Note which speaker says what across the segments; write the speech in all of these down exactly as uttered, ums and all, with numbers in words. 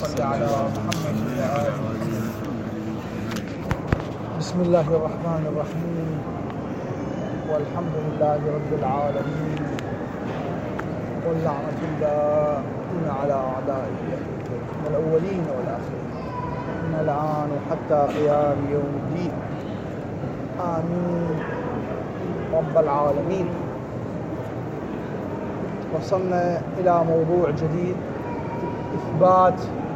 Speaker 1: صل على محمد وعلى آله محمد. بسم الله الرحمن الرحيم، والحمد لله رب العالمين، واللعنة الدائمة على أعدائه من الأولين والآخرين من الآن وحتى قيام يوم الدين. آمين رب العالمين. وصلنا إلى موضوع جديد، إثبات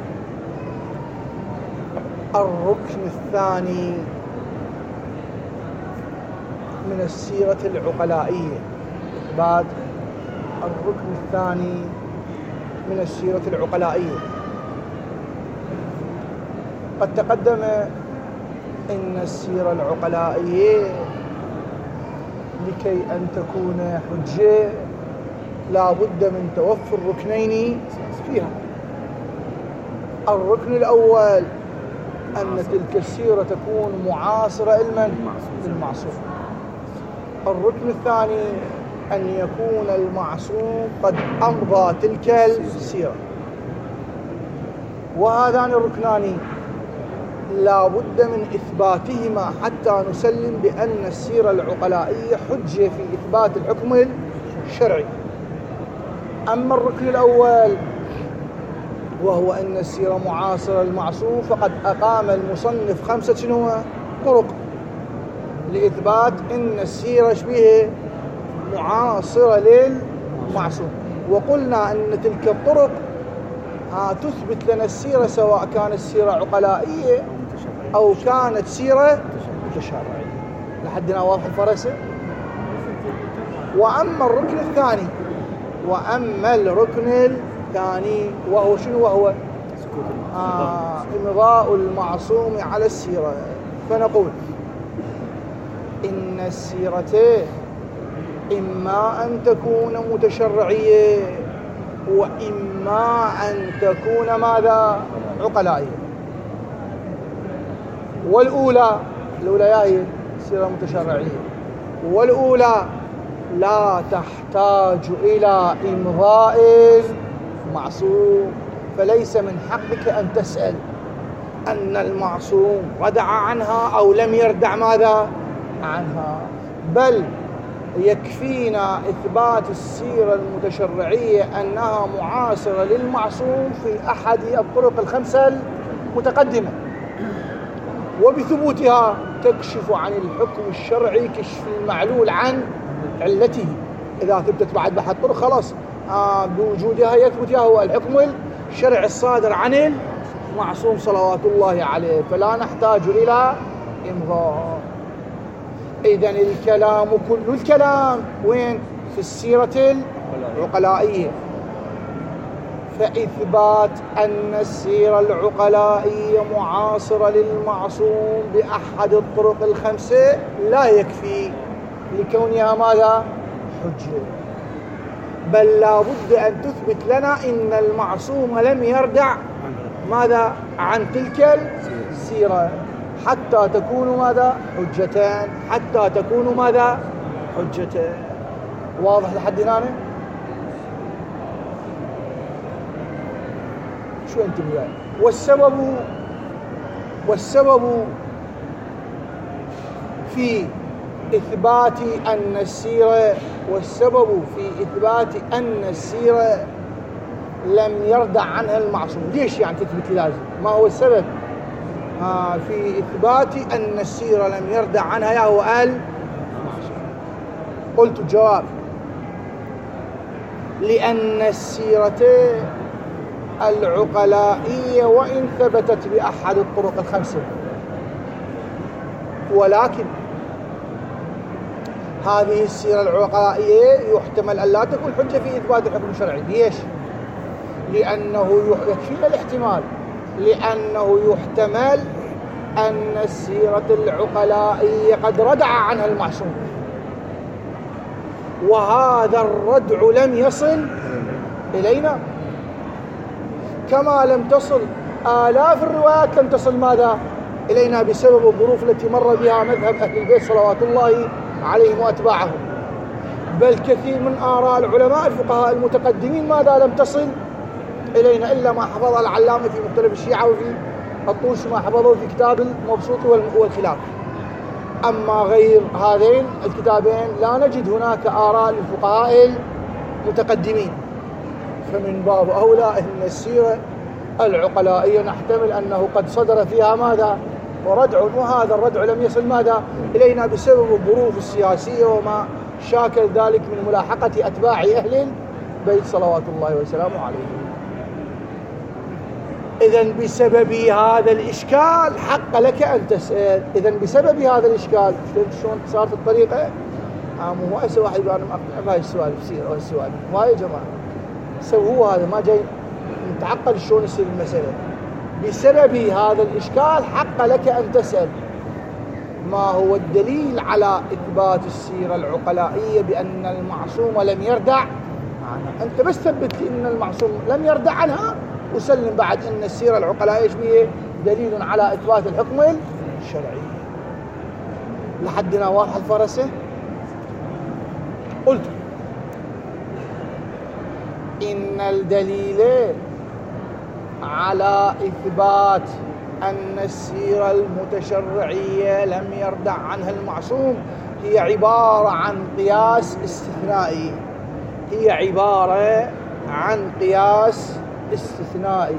Speaker 1: الركن الثاني من السيرة العقلائية. إثبات الركن الثاني من السيرة العقلائية. قد تقدم إن السيرة العقلائية لكي أن تكون حجة لا بد من توفر ركنين فيها. الركن الأول أن تلك السيرة تكون معاصرة لمن؟ للمعصوم. الركن الثاني أن يكون المعصوم قد أمضى تلك السيرة. وهذان الركنان لا بد من إثباتهما حتى نسلم بأن السيرة العقلائية حجة في إثبات الحكم الشرعي. أما الركن الأول وهو أن السيرة معاصرة للمعصوم، فقد أقام المصنف خمسة شنو طرق لإثبات أن السيرة شبيه معاصرة للمعصوم. وقلنا أن تلك الطرق تثبت لنا السيرة سواء كانت سيرة عقلائية أو كانت سيرة متشرعية. لحدنا واضح الفرسة. وأما الركن الثاني وأما الركن الثاني وهو شنو وهو؟ آه إمضاء المعصوم على السيرة. فنقول إن السيرة إما أن تكون متشرعية وإما أن تكون ماذا؟ عقلائية. والأولى الأولى هي سيرة متشرعية، والأولى لا تحتاج إلى إمضاء المعصوم، فليس من حقك أن تسأل أن المعصوم ردع عنها أو لم يردع ماذا عنها، بل يكفينا إثبات السيرة المتشرعية أنها معاصرة للمعصوم في أحد الطرق الخمسة المتقدمة، وبثبوتها تكشف عن الحكم الشرعي كشف المعلول عن علته. إذا ثبتت بعد بحث طرق خلاص آه بوجودها يثبت هو الحكم الشرعي الصادر عن المعصوم صلوات الله عليه، فلا نحتاج إلى إمضاء. إذن الكلام كل الكلام وين؟ في السيرة العقلائية. فإثبات أن السيرة العقلائية معاصرة للمعصوم بأحد الطرق الخمسة لا يكفي لكونها ماذا؟ حجة، بل لا بد أن تثبت لنا إن المعصوم لم يردع ماذا؟ عن تلك السيرة حتى تكون ماذا؟ حجتان، حتى تكون ماذا؟ حجتان. واضح لحد هنا؟ شو أنت بيان؟ والسبب والسبب في إثبات أن السيرة والسبب في إثبات أن السيرة لم يردع عنها المعصوم. ليش يعني تثبت لازم؟ ما هو السبب آه في إثبات أن السيرة لم يردع عنها يا هو المعصوم؟ قلت الجواب: لأن السيرة العقلائية وإن ثبتت بأحد الطرق الخمسة، ولكن هذه السيرة العقلائية يحتمل أن لا تكون حجة في إثبات الحكم الشرعي. ليش؟ لأنه يكفينا الاحتمال، لأنه يحتمل أن السيرة العقلائية قد ردع عنها المعصوم، وهذا الردع لم يصل إلينا، كما لم تصل آلاف الروايات لم تصل ماذا؟ إلينا بسبب الظروف التي مر بها مذهب أهل البيت صلوات الله عليهم وأتباعهم. بل كثير من آراء العلماء الفقهاء المتقدمين ماذا لم تصل إلينا إلا ما حفظه العلامة في مختلف الشيعة وفي الطوسي ما حفظه في كتاب المبسوط والخلاف. أما غير هذين الكتابين لا نجد هناك آراء للفقهاء المتقدمين، فمن باب أولى أن السيرة العقلائية نحتمل أنه قد صدر فيها ماذا؟ وردع، وهذا الردع لم يصل ماذا؟ إلينا بسبب الظروف السياسية وما شاكل ذلك من ملاحقة أتباع أهل البيت صلوات الله وسلامه عليهم. إذن بسبب هذا الإشكال حق لك أن تسأل. إذن بسبب هذا الإشكال شلون صارت الطريقة؟ آه مو هسه واحد يقول أنا أفهم هاي السؤال بسير أو السؤال ما يا جماعة سووا هو هذا ما جاي نتعقل شلون يصير المسألة. بسبب هذا الإشكال حق لك أن تسأل ما هو الدليل على إثبات السيرة العقلائية بأن المعصوم لم يردع عنها. أنت بس ثبت أن المعصوم لم يردع عنها وسلم بعد أن السيرة العقلائية شبيه دليل على إثبات الحكم الشرعي. لحدنا واضح الفرسة. قلت إن الدليل على إثبات أن السيرة المتشرعية لم يردع عنها المعصوم هي عبارة عن قياس استثنائي. هي عبارة عن قياس استثنائي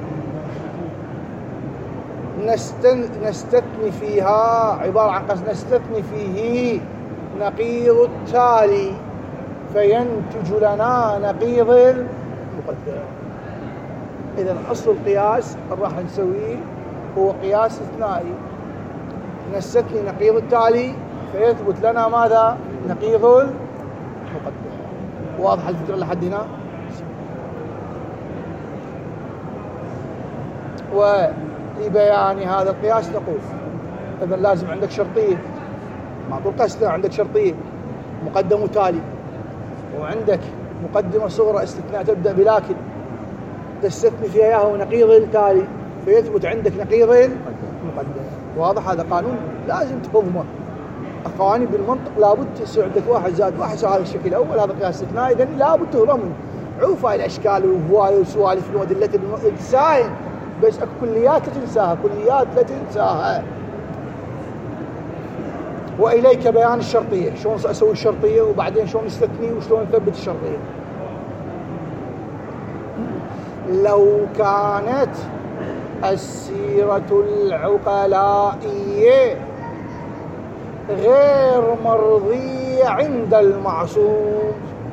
Speaker 1: نستن نستثني فيها عبارة عن قياس نستثني فيه نقيض التالي فينتج لنا نقيض المقدم. إذا أصل القياس راح نسويه هو قياس استثنائي نستثني نقيض التالي فيثبت لنا ماذا؟ نقيض المقدم. واضح الفكرة لحد هنا؟ ولبيان هذا القياس نقول إذا لازم عندك شرطية، ما تقول قسنا عندك شرطية مقدم وتالي، وعندك مقدمة صغرى استثناء تبدأ بلكن تستثني فيها إياه ونقيض التالي فيثبت عندك نقيض المقدم. واضح؟ هذا قانون لازم تفهمه. القوانين بالمنطق لابد يصير عندك واحد زائد واحد يساوي هذا الشكل الأول، هذا قياس استثنائي، إذا لابد تهضمه. عوف هاي الأشكال وهواية وسوالف وأدلة السائل، بس اكو كليات لا تنساها، كليات لا تنساها. وإليك بيان الشرطية، شلون أسوي الشرطية وبعدين شلون نستثني وشلون نثبت الشرطية. لو كانت السيرة العقلائية غير مرضية عند المعصوم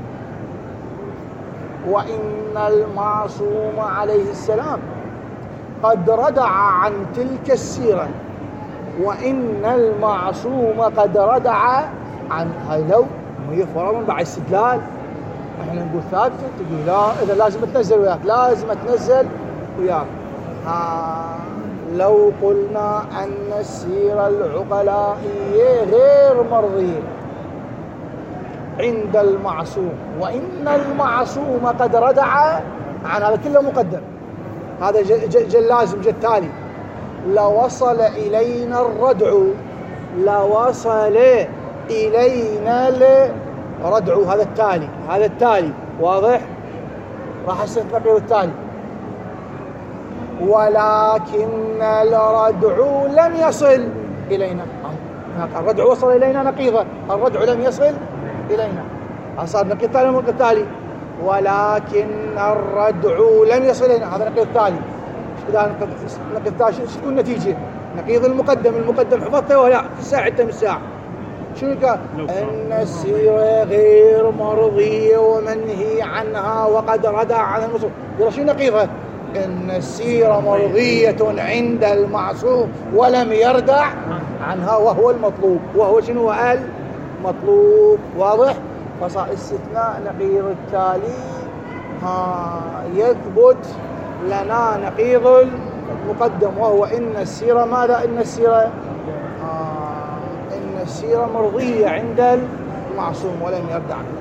Speaker 1: وإن المعصوم عليه السلام قد ردع عن تلك السيرة وإن المعصوم قد ردع عن هاي لو هي فرضا بعد استدلال احنا نقول ثابتة، تقول لا إذا لازم تنزل وياك لازم تنزل وياك. ها لو قلنا أن السيرة العقلائية غير مرضية عند المعصوم وإن المعصوم قد ردع عن هذا كله مقدم، هذا جل لازم جل تالي. لوصل إلينا الردع لوصل إلينا الردع، هذا التالي هذا التالي واضح؟ راح استثنى التالي. ولكن الردع لم يصل إلينا، الردع وصل إلينا نقيضة، الردع لم يصل إلينا، صار نقيض تالي نقيض تالي. ولكن الردع لم يصل إلينا، هذا نقيض تالي. إذا نقيض تالي شو تكون النتيجة؟ نقيض المقدم، المقدم حفظته ولا في الساعة حتى من الساعة شنو قال؟ أن السيرة غير مرضية ومنهي عنها وقد ردع عن المصروف. يرى شنو نقيضها؟ أن السيرة مرضية عند المعصوم ولم يردع عنها وهو المطلوب، وهو شنو المطلوب. واضح؟ فصار استثناء نقيض التالي ها يثبت لنا نقيض المقدم وهو إن السيرة ماذا؟ إن السيرة إن السيرة مرضية عند المعصوم ولم يردع عنها.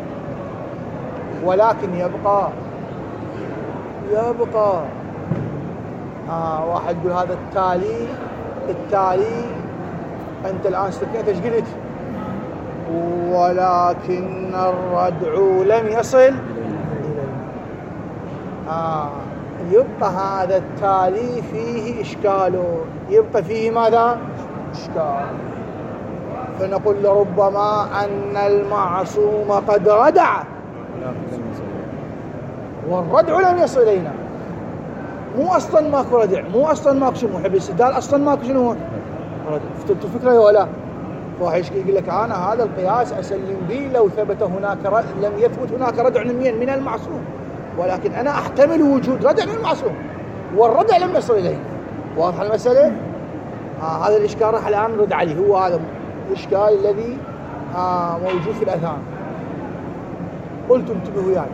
Speaker 1: ولكن يبقى يبقى آه واحد يقول هذا التالي التالي أنت الآن استثنيت ايش قلت؟ ولكن الردع لم يصل إلينا. آه يبقى هذا التالي فيه إشكال، يبقى فيه ماذا؟ إشكال. فنقول لربما أن المعصوم قد ردع والردع لم يصل إلينا. مو أصلا ماكو ردع، مو أصلا ماكو شنو محب الاستدلال، أصلا ماكو شنو ردع. فتلتوا فكرة ولا واحد يقول لك أنا هذا القياس أسلم به لو ثبت هناك رد... لم يثبت هناك ردع من المعصوم، ولكن أنا أحتمل وجود ردع من المعصوم والردع لم يصل إليه. واضح المسألة؟ آه هذا الإشكال راح الآن نرد عليه، هو هذا الإشكال الذي آه موجود في الأذهان. قلت انتبهوا يعني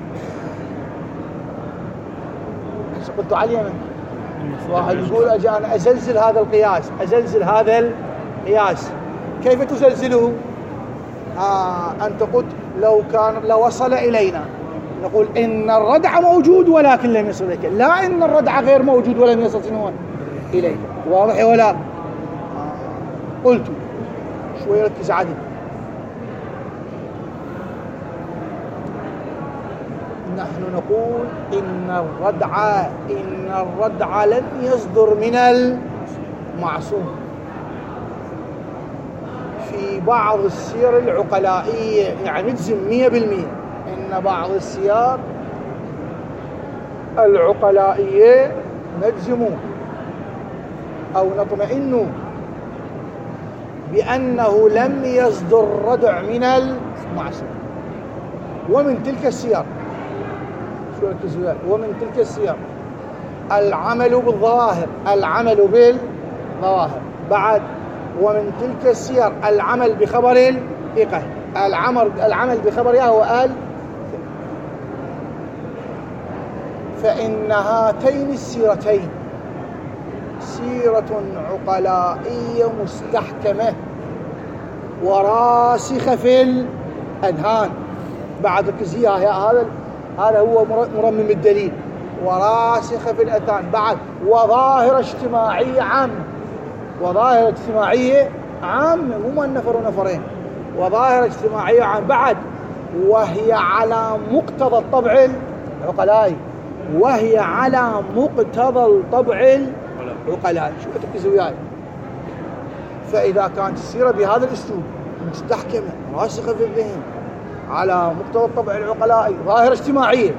Speaker 1: قلت علي من واحد يقول أجي أنا أزلزل هذا القياس، أزلزل هذا القياس. كيف تزلزله؟ آه أنت قلت لو كان لو وصل إلينا، نقول إن الردع موجود ولكن لم يصل إليك، لا إن الردع غير موجود ولم يصل إليك. واضح ولا؟ آه. قلت شوية ركز عدل. نحن نقول إن الردع إن الردع لن يصدر من المعصوم. في بعض السير العقلائية يعني نجزم مية بالمية إن بعض السير العقلائية نجزم أو نطمئن بأنه لم يصدر ردع من المعصوم. ومن تلك السير ومن تلك السير العمل بالظواهر العمل بالظواهر بعد ومن تلك السير العمل بخبر الثقة العمل العمل بخبر هو قال. فإن هاتين السيرتين سيرة عقلائية مستحكمة وراسخة في الأذهان. بعد ركزيها هذا هذا هو مرمم الدليل. وراسخة في الأذهان بعد وظاهرة اجتماعية عامة. وظاهرة اجتماعية عامة مو من نفر ونفرين، وظاهرة اجتماعية عامة بعد وهي على مقتضى الطبع العقلائي وهي على مقتضى الطبع العقلائي. شو تركزوا وياي؟ فإذا كانت السيرة بهذا الأسلوب مستحكمة راسخة في الذهن على مقتضى الطبع العقلائي ظاهرة اجتماعية،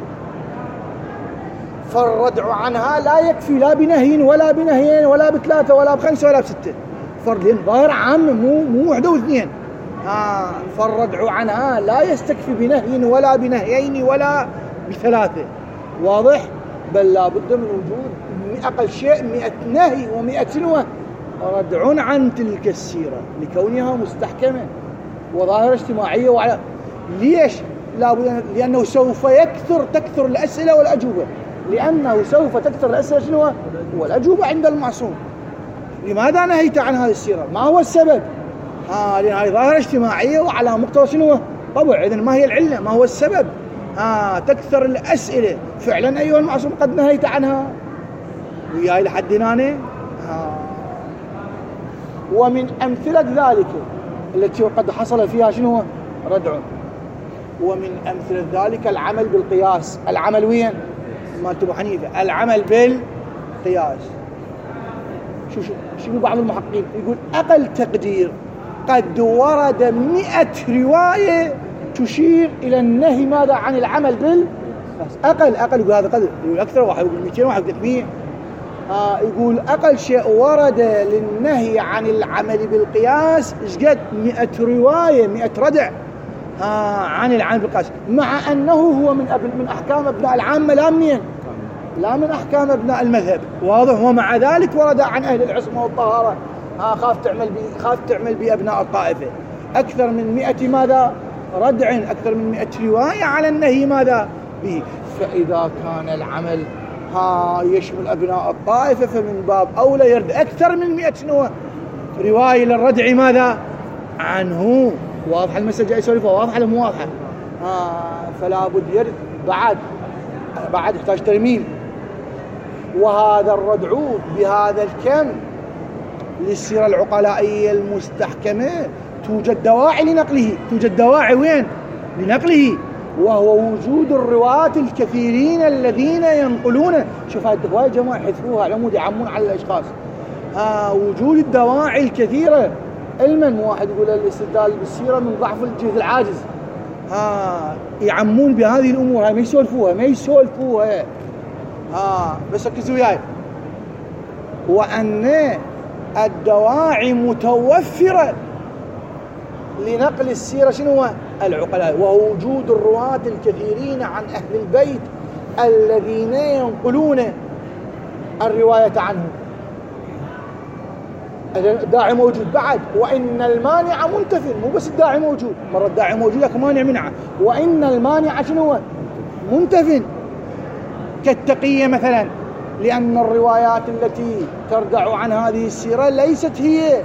Speaker 1: فالردع عنها لا يكفي لا بنهي ولا بنهيين ولا بثلاثة ولا بخمسة ولا بستة. فرد ظاهرة عامة مو مو واحدة واثنين. آه فالردع عنها لا يستكفي بنهي ولا بنهيين ولا بثلاثة. واضح؟ بل لا بد من وجود أقل شيء مئة نهي ومئة سنوة ردع عن تلك السيرة لكونها مستحكمة وظاهرة اجتماعية. وعلى ليش؟ لا لأنه سوف يكثر تكثر الأسئلة والأجوبة لأنه سوف تكثر الأسئلة شنو؟ والأجوبة عند المعصوم. لماذا نهيت عن هذه السيرة؟ ما هو السبب؟ آه لأن هذه ظاهرة اجتماعية وعلى مقتضى شنو؟ طبع. إذن ما هي العلة؟ ما هو السبب؟ آه تكثر الأسئلة. فعلا أيها المعصوم قد نهيت عنها وياي لحد هنا. آه. ومن أمثلة ذلك التي قد حصل فيها شنو؟ ردع. ومن أمثلة ذلك العمل بالقياس. العمل وين؟ ما أبو حنيفة العمل بالقياس. شو شو شو بعض المحققين يقول أقل تقدير قد ورد مئة رواية تشير إلى النهي ماذا عن العمل بالقياس. أقل أقل يقول هذا قدر. يقول أكثر واحد يقول مئتين واحد يقول ثلاثمئة. آه يقول أقل شيء ورد للنهي عن العمل بالقياس إشقد مئة رواية مئة ردع آه عن العمل بالقياس، مع أنه هو من أب... من أحكام أبناء العامة لا منين لا من أحكام أبناء المذهب. واضح؟ ومع ذلك ورد عن أهل العصمة والطهارة آه خاف تعمل بي خاف تعمل بأبناء الطائفة أكثر من مئة ماذا ردع أكثر من مئة رواية على النهي ماذا به. فإذا كان العمل ها يشمل أبناء الطائفة فمن باب أولى يرد أكثر من مئة سنوة رواية للردع ماذا عنه. واضح المسألة جاي سولفها؟ واضحة ولا مو واضحة؟ آه فلا بد يرد بعد بعد يحتاج ترميم. وهذا الردع بهذا الكم للسيرة العقلائية المستحكمة توجد دواعي لنقله. توجد دواعي وين؟ لنقله. وهو وجود الرواة الكثيرين الذين ينقلون. شوف هاي الدواعي يا جماعة يحذفوها على مود يعمون على الأشخاص. آه وجود الدواعي الكثيرة علما، واحد يقول الاستدلال بالسيرة من ضعف الجهد العاجز. آه يعمون بهذه الأمور، هاي ما يسولفوها ما يسولفوها آه بس ركزوا وياي. وأن الدواعي متوفرة لنقل السيرة شنو هو؟ العقلاء، وهو وجود الرواة الكثيرين عن أهل البيت الذين ينقلون الرواية عنهم. الداعي موجود بعد، وإن المانع منتفر. مو بس الداعي موجود، مرة الداعي موجود لك مانع منعه، وإن المانع شنو هو؟ منتفر. كالتقية مثلا، لأن الروايات التي تردع عن هذه السيرة ليست هي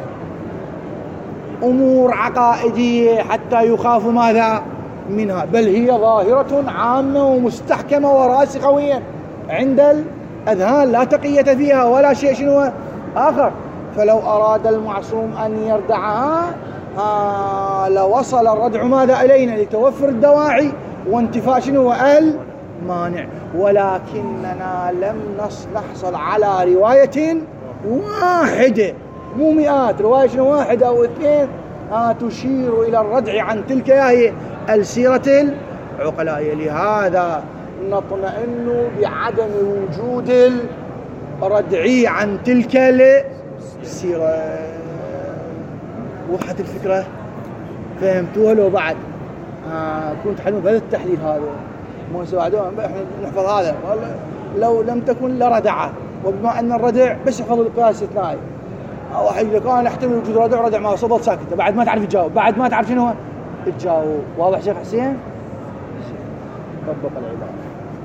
Speaker 1: أمور عقائدية حتى يخاف ماذا منها، بل هي ظاهرة عامة ومستحكمة وراسخة ويا عند الأذهان، لا تقية فيها ولا شيء شنو آخر. فلو أراد المعصوم أن يردعها آه لوصل الردع ماذا إلينا؟ لتوفر الدواعي وانتفاء شنو المانع. ولكننا لم نحصل على رواية واحدة، مو مئات، رواية شنو واحدة أو اثنين آه تشير إلى الردع عن تلك هي السيرة العقلائية. لهذا نطمئن بعدم وجود الردع عن تلك السيرة. وضحت الفكرة؟ فهمتوها لو بعد آه كنت حلو بهذا التحليل هذا مو سواعدون احنا نحفظ هذا لو لم تكن لردعه. وبما ان الردع بس يحفظ القياس الاستثنائي، واحد يقول انا احتمل وجود ردع ردع ما صدت ساكته، بعد ما تعرف تجاوب، بعد ما تعرف شنو تجاوب. واضح شيخ حسين؟ طبق العباره.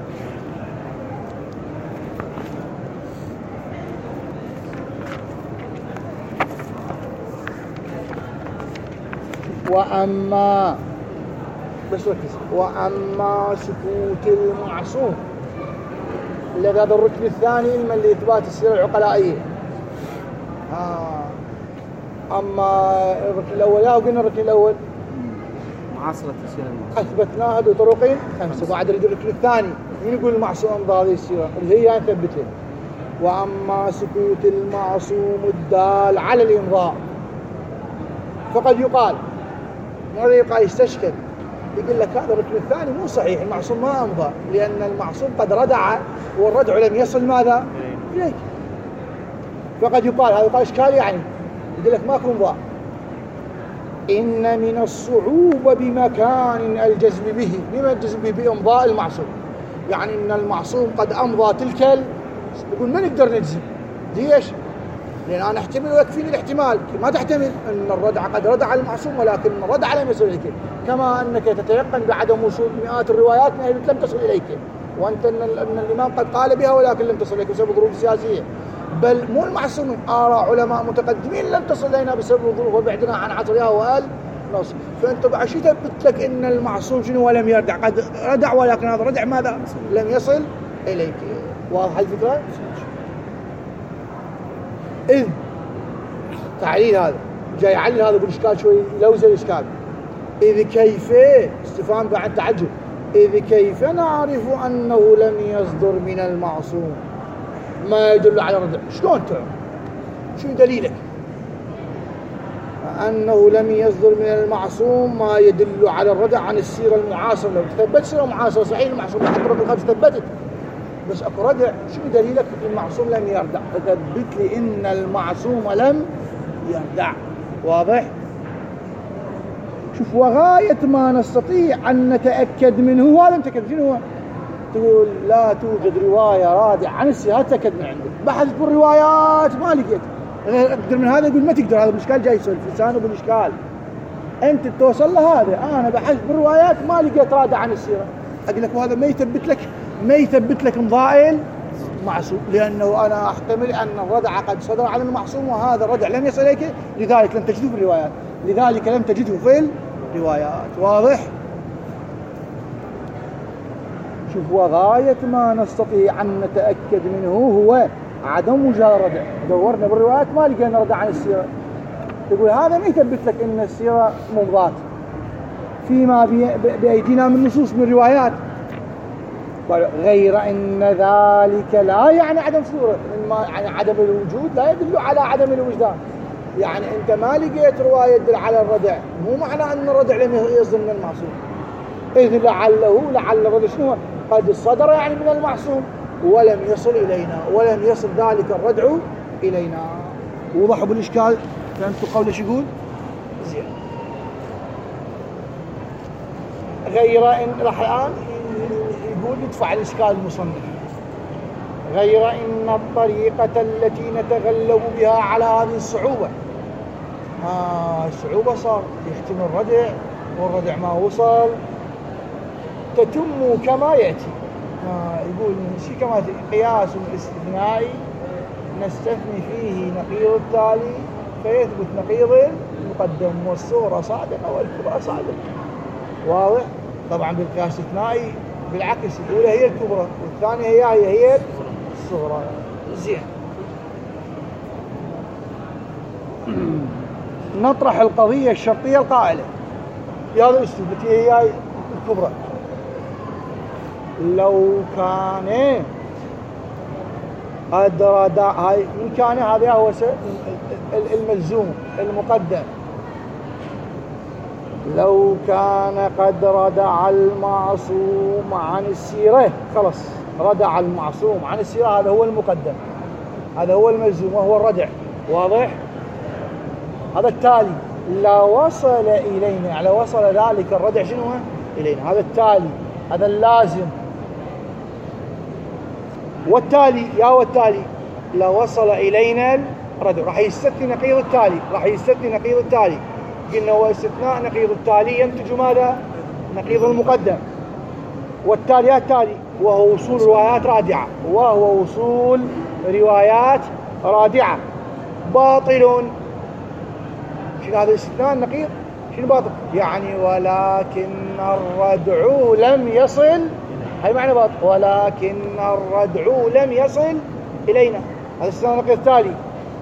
Speaker 1: وأما بس ركز، وأما سكوت المعصوم الذي هذا الركن الثاني علما لإثبات السيرة العقلائية. آه. أما الركن الأول يا وقلنا الركن الأول
Speaker 2: معاصرة السيرة
Speaker 1: أثبتناها بطرق خمسة. بعد نريد الركن الثاني مين يقول المعصوم بهذه السيرة اللي هي يعني ثبتها. وأما سكوت المعصوم الدال على الإمضاء فقد يقال، ماذا يقال؟ يستشكل يقول لك هذا الركن الثاني مو صحيح، المعصوم ما أمضى، لأن المعصوم قد ردع والردع لم يصل ماذا؟ إليك. فقد يقال، هذا يقال إشكال يعني، يقول لك ماكو امضاء. إن من الصعوبة بمكان الجزم به، بما الجزم به؟ بإمضاء المعصوم. يعني إن المعصوم قد أمضى تلك ال... يقول ما نقدر نجزم. ليش؟ لأن أنا أحتمل ويكفيني الاحتمال. ما تحتمل أن الردع قد ردع المعصوم ولكن الردع لم يصل إليك، كما أنك تتيقن بعدم وصول مئات الروايات من لم تصل إليك، وأنت أن الإمام قد قال بها ولكن لم تصل إليك بسبب الظروف السياسية. بل مو المعصوم، آراء علماء متقدمين لم تصل إلينا بسبب الظروف وبعدنا عن عصرها وقال نص. فأنت بعد شو تثبت لك أن المعصوم شنو ولم يردع؟ قد ردع ولكن هذا الردع ماذا؟ لم يصل إليك. واضح الفكرة؟ إذ تعليل هذا جاي يعلل هذا بالإشكال شوي يلوز الإشكال. إذ كيف استفهام بعد تعجب، إذ كيف نعرف أنه لم يصدر من المعصوم ما يدل على الردع؟ شلون تعرف؟ شو دليلك أنه لم يصدر من المعصوم ما يدل على الردع عن السيرة المعاصرة؟ لو تثبت سيرة معاصرة صحيح المعصوم حتى رقم الخمس ثبتت، بس أكو ردع، شو دليلك المعصوم لم يردع؟ فثبت لي إن المعصوم لم يردع. واضح؟ شوف، وغاية ما نستطيع أن نتأكد منه هذا نتأكد شنو هو؟ تقول لا توجد رواية رادعة عن السيرة، تأكد من عندك، بحثت بالروايات ما لقيت غير أقدر من هذا. يقول ما تقدر، هذا بالإشكال جاي يسولف لسانه بالإشكال، أنت توصل لهذا. أنا بحثت بالروايات ما لقيت رادع عن السيرة. أقول لك وهذا ما يثبت لك ما يثبت لك امضاء المعصوم، لأنه أنا أحتمل أن الردع قد صدر عن المعصوم وهذا الردع لم يصل إليك، لذلك لم تجده في الروايات، لذلك لم تجده في الروايات. واضح؟ شوف، وغاية ما نستطيع أن نتأكد منه هو عدم وجود الردع. دورنا بالروايات ما لقينا ردع عن السيرة، تقول هذا ما يثبت لك أن السيرة ممضاة. فيما بأيدينا من نصوص من روايات، غير أن ذلك لا يعني عدم صورة، يعني عدم الوجود لا يدل على عدم الوجدان. يعني أنت ما لقيت رواية تدل على الردع، مو معنى أن الردع لم يصدر من المعصوم، إذ لعله لعل الردع شنو قد صدر يعني من المعصوم ولم يصل إلينا، ولم يصل ذلك الردع إلينا. وضحوا بالإشكال؟ فهمتوا قولي شو يقول؟ زين. غير إن راح الآن يقول يدفع الإشكال المصنف، غير إن الطريقة التي نتغلب بها على هذه الصعوبة، آه الصعوبة صار يحتمل الردع والردع ما وصل، تتم كما يأتي. آه يقول شيء كما يأتي، قياس استثنائي نستثني فيه نقيض التالي فيثبت نقيض المقدم، والصورة صادقة والكبرى صادقة. واضح؟ طبعا بالقياس الاستثنائي بالعكس، الأولى هي الكبرى والثانية هي هي هي الصغرى. زين. نطرح القضية الشرطية القائلة في هذا الأسلوب التي هي الكبرى، لو كان قد ردع، هاي من كان هذا هو الملزوم المقدم، لو كان قد ردع المعصوم عن السيرة، خلص ردع المعصوم عن السيرة، هذا هو المقدم، هذا هو الملزوم وهو الردع. واضح؟ هذا التالي لا وصل إلينا، لا وصل ذلك الردع شنو إلينا، هذا التالي، هذا اللازم. والتالي يا هو التالي لا وصل إلينا الردع، راح يستثني نقيض التالي، راح يستثني نقيض التالي. قلنا هو استثناء نقيض التالي ينتج ماذا؟ نقيض المقدم. والتالي التالي وهو وصول روايات رادعة، وهو وصول روايات رادعة باطل. شنو هذا الاستثناء النقيض؟ شنو باطل؟ يعني ولكن الردع لم يصل، هاي معنى باطل، ولكن الردع لم يصل إلينا، هذا الاستثناء النقيض التالي.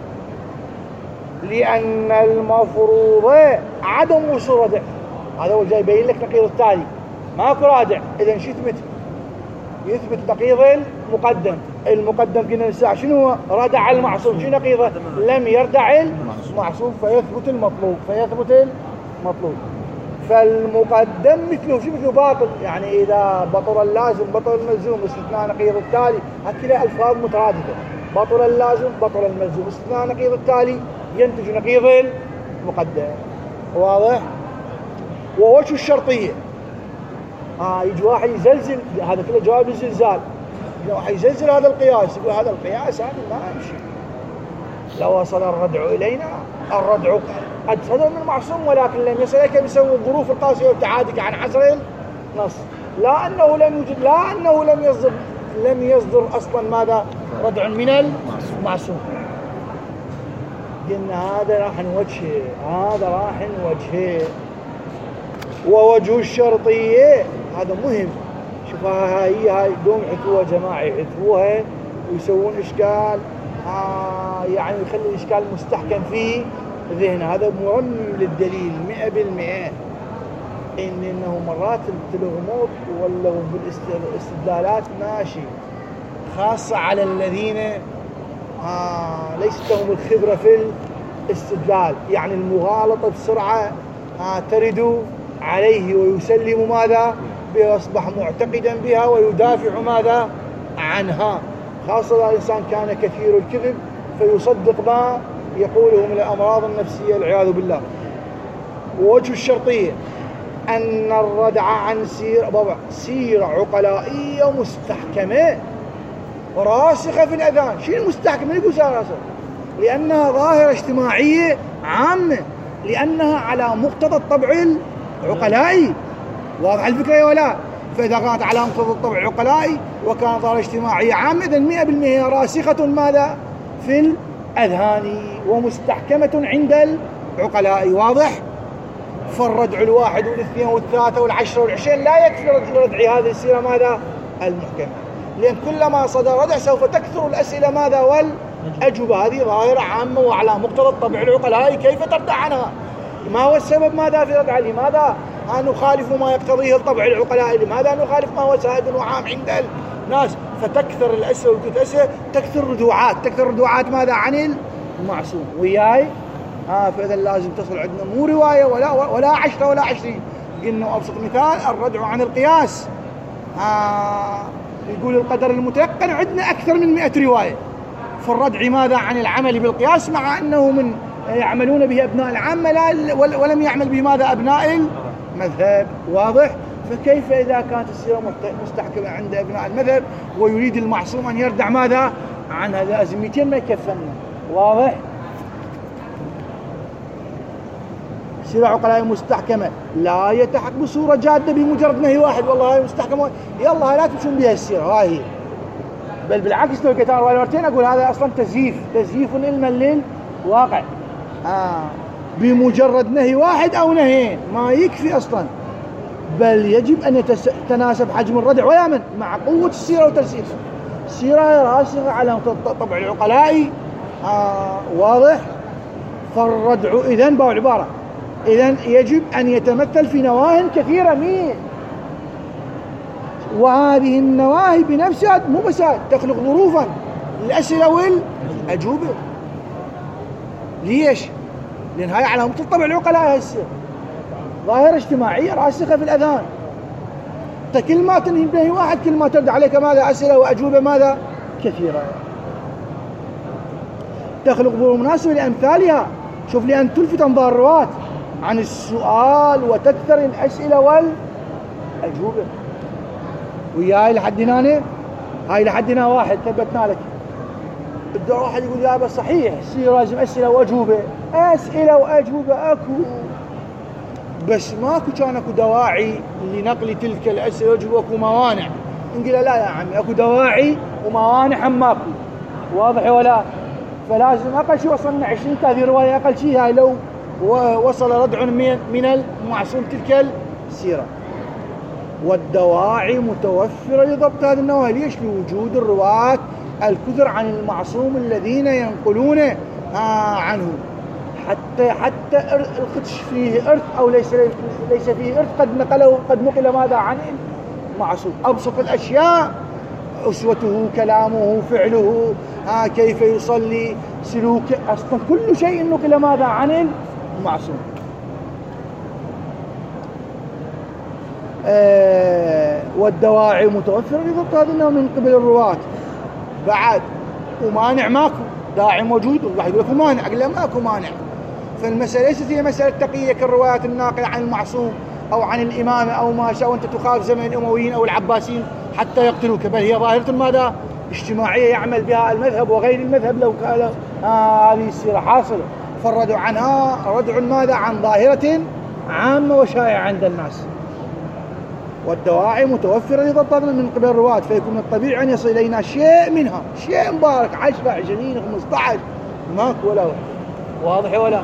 Speaker 1: لأن المفروض عدم وصول ردع، هذا هو جاي يبين لك نقيض التالي، ماكو رادع، إذا شو يثبت؟ يثبت نقيض المقدم. المقدم قلنا الساعة شنو هو؟ ردع المعصوم، شنو نقيضه؟ لم يردع المعصوم، فيثبت المطلوب، فيثبت المطلوب. فالمقدم مثله شو مثله؟ باطل. يعني إذا بطل اللازم بطل الملزوم، استثناء نقيض التالي، هكذا ألفاظ مترادفة، بطل اللازم بطل الملزوم، استثناء نقيض التالي ينتج نقيض المقدم. واضح؟ ووجه الشرطية، آه يجي واحد يزلزل، هذا كله جواب الزلزال، يجي واحد يزلزل هذا القياس، يقول هذا القياس هذا ما يمشي، لو وصل الردع إلينا، الردع قد صدر من المعصوم ولكن لم يصل إليك بسبب الظروف القاسية والابتعادك عن حصر النص، لا أنه لم يوجد، لا أنه لم يصدر، لم يصدر أصلا ماذا؟ ردع من المعصوم. قلنا هذا راح نوجهه، هذا راح نوجهه. ووجه الشرطية هذا مهم، شوفها هاي هاي دوم يحثوها جماعة، يحثوها ويسوون إشكال، آه يعني يخلي الإشكال مستحكم في ذهنه. هذا مرمم للدليل مئة بالمئة، إن إنه مرات الغموض ولا بالاستدلالات ماشي، خاصة على الذين آه ليست لهم الخبرة في الاستدلال، يعني المغالطة بسرعة آه ترد عليه ويسلم ماذا؟ ويصبح معتقدا بها ويدافع ماذا؟ عنها، خاصة إذا الإنسان كان كثير الكذب فيصدق ما يقوله من الأمراض النفسية والعياذ بالله. ووجه الشرطية أن الردع عن سيرة سيرة عقلائية مستحكمة وراسخة في الأذهان. شيء المستحكم؟ يقول راسخ لأنها ظاهرة اجتماعية عامة، لأنها على مقتضى الطبع العقلائي. واضح الفكرة يا ولا؟ فإذا كانت على مقتضى الطبع العقلائي وكانت ظاهرة اجتماعية عامة، إذن مئة بالمئة راسخة ماذا؟ في الأذهان ومستحكمة عند العقلاء. واضح؟ فالردع الواحد والاثنين والثلاثة والعشرة والعشرين لا يكفي لردع هذه السيرة ماذا؟ المحكمة، لأن كلما صدر ردع سوف تكثر الأسئلة ماذا؟ والأجوبة. هذه ظاهرة عامة وعلى مقتضى الطبع العقلائي، كيف تردع عنها؟ ما هو السبب ماذا في ردعها؟ لماذا؟ ها نخالف ما يقتضيه الطبع العقلاء، لماذا نخالف ما هو سائد وعام عند الناس؟ فتكثر الأسئلة والأسئلة، تكثر ردوعات، تكثر ردوعات ماذا عن المعصوم وياي؟ ها فإذا لازم تصل عندنا مو رواية ولا ولا عشرة ولا عشرين. قلنا أبسط مثال الردع عن القياس، ها يقول القدر المتيقن عندنا أكثر من مئة رواية. فالردع ماذا عن العمل بالقياس، مع أنه من يعملون به أبناء العامة لا ولم يعمل به ماذا أبناء المذهب. واضح؟ فكيف إذا كانت السيرة مستحكمة عند أبناء المذهب ويريد المعصوم أن يردع ماذا عن هذا؟ أزمتين ما يكفلنا. واضح؟ سيرة عقلاء مستحكمة لا يتحق بصورة جادة بمجرد نهي واحد، والله هاي مستحكمة يلا لا تمشون بها السيرة هاي هي، بل بالعكس لو كتار رواية مرتين أقول هذا أصلا تزييف، تزييف علما للواقع. آه بمجرد نهي واحد أو نهيين ما يكفي أصلا، بل يجب أن يتناسب حجم الردع ولا من مع قوة السيرة وترسيخها. السيرة راسخة على طبع العقلاء. آه واضح؟ فالردع إذن باو عبارة إذن يجب أن يتمثل في نواهي كثيرة مين، وهذه النواهي بنفسها مو بس تخلق ظروفا للأسئلة والأجوبة. ليش؟ لأن هاي على طبع العقلاء هسه ظاهرة اجتماعية راسخة في الأذهان. كل ما تنهي بنهي واحد كل ما ترد عليك ماذا أسئلة وأجوبة ماذا كثيرة، تخلق ظروف مناسبة لأمثالها. شوف لأن تلفت أنظار الرواة عن السؤال وتكثر الأسئلة والأجوبة. وياي لحد هنا هاي لحد هنا واحد ثبتنا لك. بدأ واحد يقول يا بس صحيح السيرة لازم أسئلة وأجوبة، أسئلة وأجوبة أكو، بس ماكو كان أكو دواعي لنقل تلك الأسئلة وأجوبة، أكو موانع. نقول لا يا عمي أكو دواعي وموانع هم ماكو. واضح ولا؟ فلازم أقل شيء وصلنا عشرين هذه رواية أقل شيء هاي لو وصل ردع من المعصوم تلك السيرة. والدواعي متوفرة لضبط هذه النواهي. ليش؟ لوجود الرواة الكثر عن المعصوم الذين ينقلون آه عنه. حتى حتى الخدش فيه إرث أو ليس ليس فيه إرث قد نقله قد نقل ماذا عن المعصوم. أبسط الأشياء أسوته، كلامه، فعله، آه كيف يصلي، سلوك، أصلا كل شيء نقل ماذا عن المعصوم. آه والدواعي متوفرة لضبط هذا من قبل الرواة. بعد ومانع ماكو، داعي موجود، والواحد يقول لك مانع، أقول له ماكو مانع. فالمسألة ليست هي مسألة تقية كالروايات الناقلة عن المعصوم أو عن الإمامة أو ما شاء، وأنت تخاف زمن الأمويين أو العباسيين حتى يقتلوك، بل هي ظاهرة ماذا اجتماعية يعمل بها المذهب وغير المذهب لو كان آه هذه السيرة حاصلة. فالردع عنها ردع ماذا عن ظاهرة عامة وشائعة عند الناس. والدواعي متوفرة لضبط من قبل الرواة، فيكون من الطبيعي أن يصل إلينا شيء منها، شيء مبارك عشرة عشرين خمسة عشر ماكو ولا واضح ولا.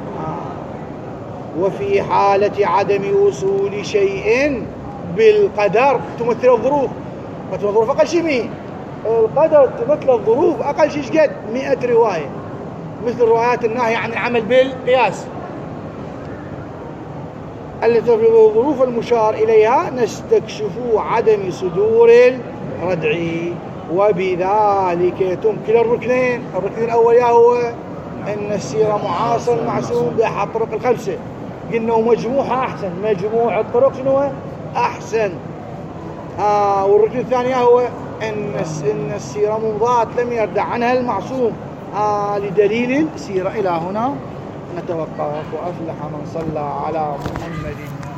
Speaker 1: وفي حالة عدم وصول شيء بالقدر تمثل الظروف، تمثل الظروف أقل شيء مين؟ القدر تمثل الظروف أقل شيء قد مئة رواية، مثل روايات النهي عن العمل بالقياس التي تفرض الظروف المشار إليها نستكشف عدم صدور الردع، وبذلك يتم كلا الركنين. الركن الأول هو أن السيرة معاصر معصوم بأحد الطرق الخمسة، قلنا مجموعها أحسن، مجموع الطرق شنو أحسن. آه والركن الثاني هو أن إن السيرة مضاد لم يردع عنها المعصوم آه لدليل السيرة. إلى هنا نتوقف. وأفلح من صلى على محمد.